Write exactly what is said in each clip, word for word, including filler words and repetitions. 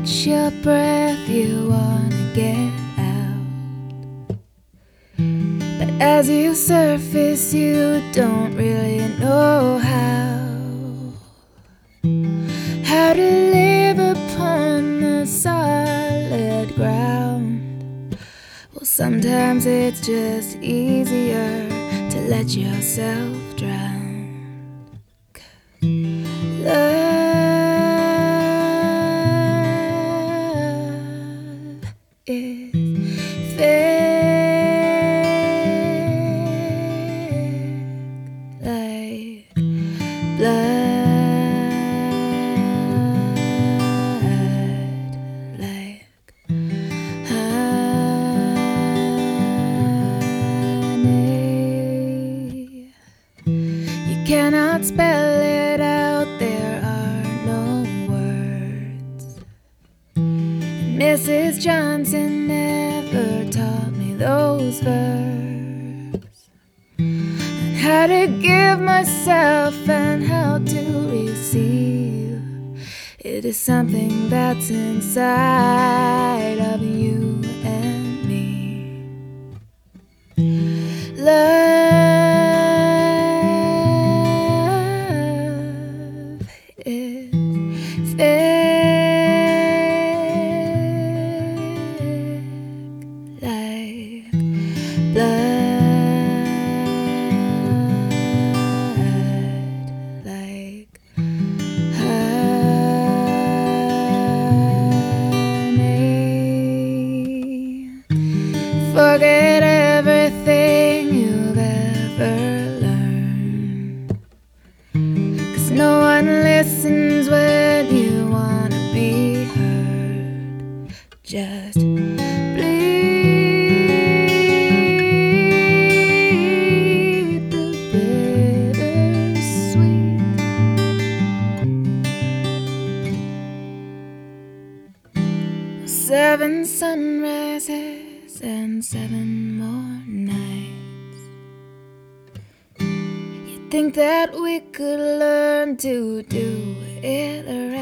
catch your breath, you wanna get out. But as you surface, you don't really know how How to live upon the solid ground. Well, sometimes it's just easier to let yourself drown. Love is fake like blood, like honey. You cannot spell it out, there are no words. Missus Johnson never taught me those verbs, and how to give myself and how to receive. It is something that's inside of you and me. Love is fake like blood, like honey. Forget everything you've ever learned, 'cause no one listens when you wanna be heard. Just bleed the bittersweet. Seven sunrises and seven more nights. You'd think that we could learn to do it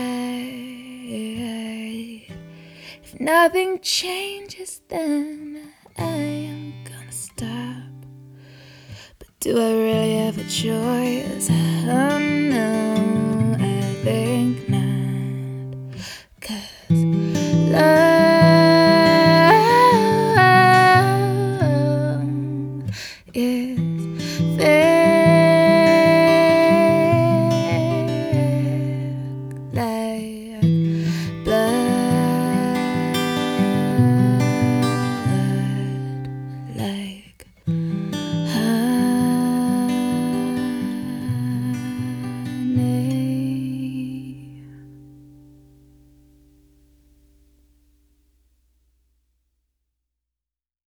right. If nothing changes, then I am gonna stop. But do I really have a choice? Oh no.